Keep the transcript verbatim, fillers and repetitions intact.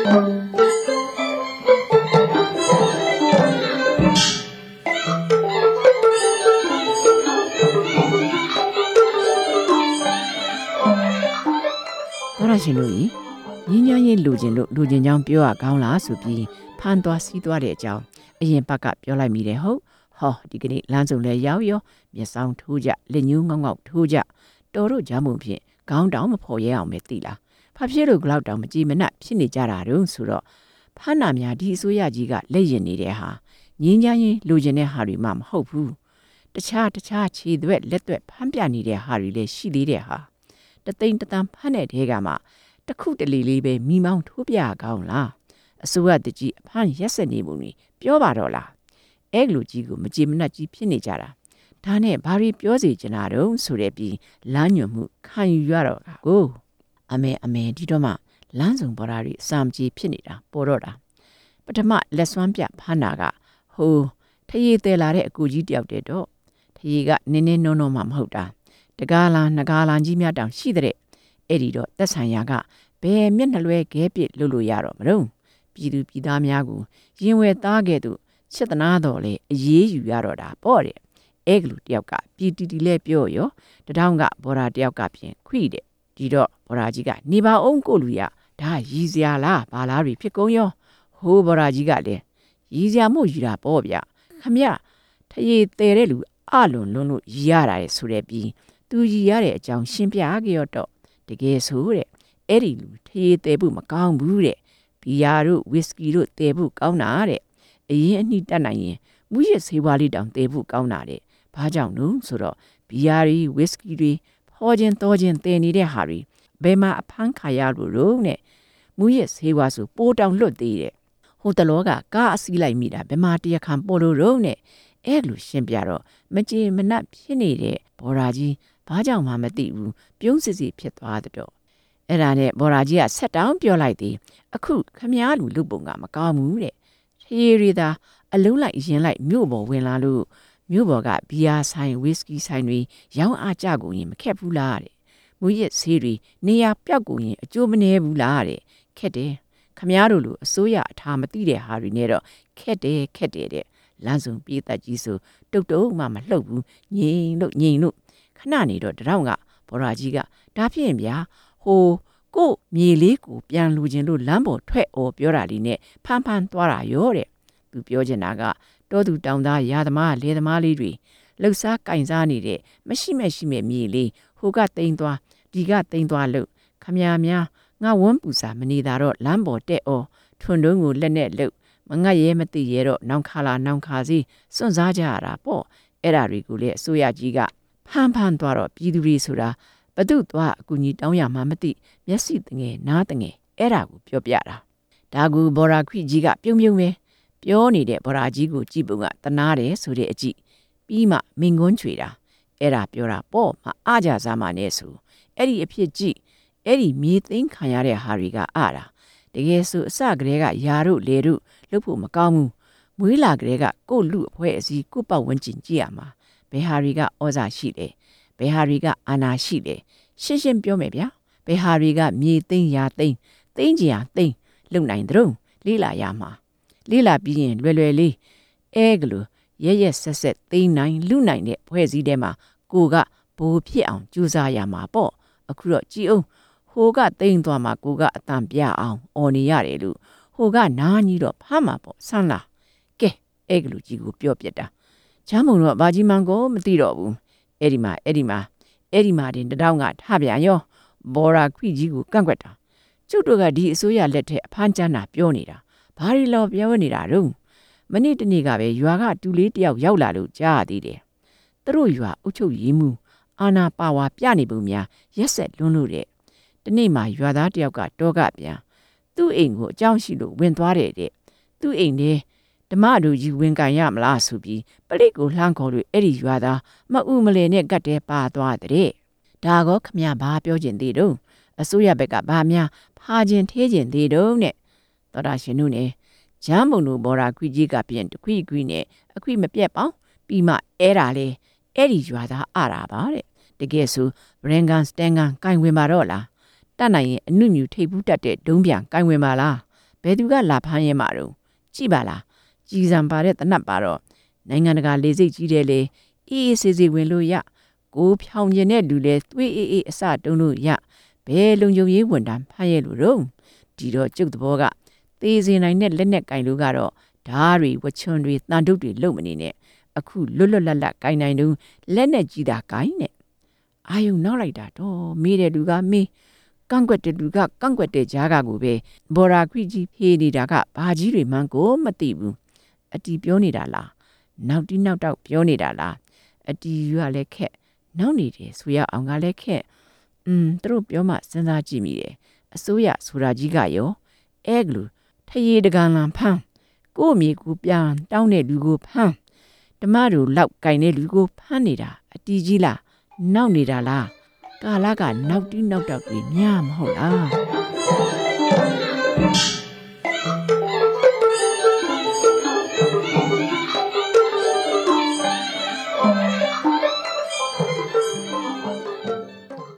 ရှင်တို့ဤညီညာရေးလူချင်းတို့လူချင်းကြောင်းပြောရကောင်းလားဆိုပြီးဖန်သွားစီးသွားတဲ့အကြောင်းအရင်ဘက်ကပြောလိုက်မိတယ်ဟုတ်ဟောဒီကနေ့လမ်းစုံလဲရောက်ရောမျက်စောင်းထိုးကြလက်ညှိုးငေါက်ငေါက်ထိုးကြတော်တို့ကြားမှုဖြင့်ခေါင်းတောင်မဖော်ရဲအောင်ပဲသိလားဖဖြစ်တို့လောက်တောင်မကြည်မနှက်ဖြစ်နေကြတာတုံးဆိုတော့ဖမ်းနာများဒီအစိုးရကြီးကလက်ရင်နေတဲ့ဟာညီညာရေးလူချင်းတဲ့ဟာတွေမှမဟုတ်ဘူးတခြားတခြားခြေသွက်လက်သွက်ဖမ်းပြနေတဲ့ဟာတွေလည်းရှိသေးတဲ့ဟာတသိန်းတသန်းဖမ်းတဲ့တဲကမှတခုတလေလေးပဲမိမောင်းထိုးပြကောင်းလားအစိုးရတကြီးအဖမ်းရက်စက်နေမှုတွေပြောပါတော့လားအဲ့လူကြီးကိုမကြည်မနှက်ကြီးဖြစ်နေကြတာဒါနဲ့ဘာတွေပြောစီချင်တာတုံးဆိုတဲ့ပြီးလမ်းညွှန်မှုခံယူရတော့ကိုအမေအမေဒီတော့မှလမ်းဆောင်ပေါ်တာတွေအစာမကြီးဖြစ်နေတာပေါ်တော့တာပထမလက်စွမ်းပြဖမ်းတာကဟိုထရေသေးလာတဲ့အကူကြီးတယောက်တည်းတော့ထရေကနင်းနင်းနုံနုံမှမဟုတ်တာတကားလားနဂါလန်ကြီးများတောင်ရှိတဲ့အဲ့ဒီတော့သက်ဆိုင်ရာကဘယ်မျက်နှလွဲခဲပစ်လို့လို့ရတော့မလို့ပြည်သူပြည်သားများကိုရင်ဝယ်သားခဲ့သူစစ်တနာတော်လေအေးအေးယူရတော့တာပေါ့တဲ့အဲ့ကလူတယောက်ကပြည်တီတီလဲပြောရောတထောင်ကဘော်ဒါတယောက်ကပြင်ခွိတဲ့ဒီတော့ဘော်ဒါကြီးကနေပါအောင်ကိုလူရဒါရည်စရာလားဘာလားတွေဖြစ်ကုန်ရောဟိုးဘော်ဒါကြီးကလည်းရည်စရာမို့ယူတာပေါ့ဗျခမရထရေတဲတဲ့လူအလွန်လွန်းလို့ရည်ရတာလေဆိုတဲ့ပြီးသူရည်ရတဲ့အကြောင်းရှင်းပြကြရတော့တကယ်ဆိုတဲ့အဲ့ဒီလူထရေတဲဖို့မကောင်းဘူးတဲ့ဘီယာတို့ဝီစကီတို့တဲဖို့ကောင်းတာတဲ့အရင်အနှစ်တက်နိုင်ရင်မူရစ်ဆေးဝါးလေးတောင်တဲဖို့ကောင်းတာတဲ့ဘာကြောင့်လို့ဆိုတော့ဘီယာတွေဝီစကီတွေဖောခြင်းတော်ခြင်းတဲနေတဲ့ဟာတွေဘယ်မှာအဖမ်းခါရလို့တော့နဲ့မူရစ်ဆေးဝါးဆိုပိုးတောင်လွတ်သေးတဲ့ဟိုတလောကကားအစီးလိုက်မိတာဘယ်မှာတရားခံပေါ်လို့တော့နဲ့အဲ့လိုရှင်းပြတော့မကြေမနက်ဖြစ်နေတဲ့ဘော်ရာကြီးဘာကြောင့်မှမသိဘူးပြုံးစစ်စစ်ဖြစ်သွားတော့အဲ့ဒါနဲ့ဘော်ရာကြီးကဆက်တောင်းပြောလိုက်သည်အခုခမည်းလူလူပုံကမကောင်းဘူးတဲ့ထရေရီသာအလုံးလိုက်ရင်လိုက်မြို့ပေါ်ဝင်လာလို့မြို့ပေါ်ကဘီယာဆိုင်ဝီစကီဆိုင်တွေရောင်းအားကြကုန်ရင်မခက်ဘူးလားတဲ့မူရစ်ဆေးတွေနေရာပြောက်ကုန်ရင်အကျိုးမနည်းဘူးလားတဲ့ခက်တယ်ခမည်းတို့လိုအစိုးရအထာမသိတဲ့ဟာတွေနဲ့တော့ခက်တယ်ခက်တယ်တဲ့လမ်းစုံပြေးသက်ကြီးဆိုတုတ်တုံးမှမလှုပ်ဘူးငိန်လို့ငိန်လို့ခဏနေတော့တရောင်းကဘော်ရာကြီးကဒါဖြင့်ဗျာဟိုကိုမြေလေးကိုပြန်လူခြင်းလို့လမ်းပေါ်ထွက်အော်ပြောတာလေးနဲ့ဖမ်းဖမ်းသွားတာရောတဲ့သူပြောချင်တာကတောသူတောင်သားရာသမားလေသမားလေးတွေလှုပ်ရှားကင်စားနေတဲ့မရှိမဲ့ရှိမဲ့မြေလေးဟိုကတိန်သွားဒီကတိန်သွားလို့ခမများများငါဝန်းပူစာမနေတာတော့လမ်းပေါ်တက်အော်ထွန်းတုံးကိုလက်နဲ့လှုပ်မငတ်ရဲမသိရဲတော့နောင်ခါလာနောင်ခါစီစွန့်စားကြရတာပေါ့အဲ့ဓာတွေကိုလေအစိုးရကြီးကဖမ်းဖမ်းသွားတော့ပြည်သူတွေဆိုတာဘသူသွားအကူကြီးတောင်းရမှမသိမျက်စိတငယ်နားတငယ်အဲ့ဓာကိုပြောပြတာဒါကူဘော်ရာခွိကြီးကပြုံးပြုံးပဲပြောနေတဲ့ဘော်ရာကြီးကိုကြည့်ပုံကတနာတယ်ဆိုတဲ့အကြည့်ပြီးမှမင်ကွန်းချွေတာအဲ့ဓာပြောတာပေါ့မအားကြစားမှနဲ့ဆိုအဲ့ဒီအဖြစ်ကြည့်အဲ့ဒီမြေသိမ်းခံရတဲ့ဟာတွေကအားတာတကယ်ဆိုအစကတည်းကယာတို့လေတို့လှုပ်ဖို့မကောင်းဘူးမွေးလာကလေးကကို့လူအဖွဲအစည်းကို့ပတ်ဝန်းကျင်ကြည့်ရမှာဘယ်ဟာတွေကဩဇာရှိလဲဘယ်ဟာတွေကအာဏာရှိလဲရှင်းရှင်းပြောမယ်ဗျာဘယ်ဟာတွေကမြေသိမ်းရာသိမ်းသိမ်းကြရာသိမ်းလုံနိုင်တဲ့ုံလေးလာရမှာလေးလာပြီးရင်လွယ်လွယ်လေးအဲကလိုရဲရဲဆက်ဆက်သိမ်းနိုင်လူနိုင်တဲ့ဖွဲ့စည်းထဲမှာကိုကဘိုးဖြစ်အောင်ကြိုးစားရမှာပေါ့အခုတော့ကြည်အောင်ဟိုကသိမ်းသွားမှာကိုကအတန်ပြအောင်အော်နေရတယ်လို့ဟိုကနားကြီးတော့ဖမ်းမှာပေါ့ဆန်းလားကဲအဲ့ကလူကြီးကိုပြောပြတာချမ်းမုံတော့ဘာကြီးမန်ကိုမသိတော့ဘူးအဲ့ဒီမှာအဲ့ဒီမှာအဲ့ဒီမှာတင်တထောင်ကထပြန်ရောဘော်ရာခွိကြီးကိုကန့်ကွက်တာကျုပ်တို့ကဒီအစိုးရလက်ထက်အဖမ်းချမ်းတာပြောနေတာဘာတွေလောပြောနေတာတော့မနေ့တနေ့ကပဲရွာကတူလေးတယောက်ရောက်လာလို့ကြားရသေးတယ်သူတို့ရွာအုပ်ချုပ်ရေးမှုအာနာပါဝါပြနေပုံများရက်ဆက်လွန်းလို့တဲ့တနေ့မှရွာသားတယောက်ကတောကပြန်သူ့အိမ်ကိုအကြောင်းရှိလို့ဝင်သွားတယ်တဲ့သူ့အိမ်ထဲဓမ္မတို့ကြီးဝင်ကန်ရမလားဆိုပြီးပလိတ်ကိုလှမ်းခေါ်လို့အဲ့ဒီရွာသားမဥမလဲနဲ့ကတ်တဲပါသွားတဲ့ဒါကောခမရဘာပြောကျင်သေးတော့အစိုးရဘက်ကဘာများဖာကျင်သေးကျင်သေးတော့နဲ့တော်တာရှင်တို့နဲ့ဂျမ်းမုံတို့ဘော်ရာခွိကြီးကပြင်တခွိခွိနဲ့အခွိမပြက်ပေါင်းပြီးမှအဲ့ဒါလေအဲ့ဒီရွာသားအတာပါတဲ့တကယ်ဆိုဘရင်ကန်စတန်ကန်ကင်ဝင်ပါတော့လားတတ်နိုင်ရင်အနုမြူထိပ်ဘူးတက်တဲ့ဒုံးပြန်ကင်ဝင်ပါလားဘယ်သူကလာဖမ်းရဲမှာတော့ကြည့်ပါလားကြည်စံပါတဲ့တနတ်ပါတော့နိုင်ငံတကာလေစိတ်ကြီးတယ်လေအေးအေးဆေးဆေးဝင်လို့ရကိုဖြောင်ကျင်တဲ့လူလေသွေးအေးအေးအစတုံးလို့ရဘယ်လုံခြုံရေးဝန်တန်းဖမ်းရဲလို့တော့ဒီတော့ကျုပ်သဘောကသေစင်နိုင်တဲ့လက်နဲ့ကင်လို့ကတော့ဓားတွေဝချွန်တွေတန်တုတ်တွေလုံမနေနဲ့အခုလွတ်လွတ်လပ်လပ်ကင်နိုင်တော့လက်နဲ့ကြီးတာကင်နဲ့အာယုံနောက်လိုက်တာတော့မေးတဲ့လူကမေးကန့်ကွက်တဲ့လူကကန့်ကွက်တဲ့ကြားကကိုပဲဘော်ရာခွိကြီးဖေးနေတာကဘာကြီးတွေမှန်းကိုမသိဘူးအတီပြောနေတာလားနောက်တီးနောက်တောက်ပြောနေတာလားအတီယူကလည်းခက်နောက်နေတယ်ဆိုရအောင်ကလည်းခက်อืมသူတို့ပြောမှစဉ်းစားကြည့်မိတယ်အစိုးရဆိုတာကြီးကရောအဲဂလူထရေတကန်လန်ဖမ်းကို့အမြေကိုပြန်တောင်းတဲ့လူကိုဖမ်းဓမ္မတို့လောက်ကင်တဲ့လူကိုဖမ်းနေတာအတီကြီးလားနောက်နေတာလားကာလကနောက်တီးနောက်တောက်တွေများမဟုတ်လား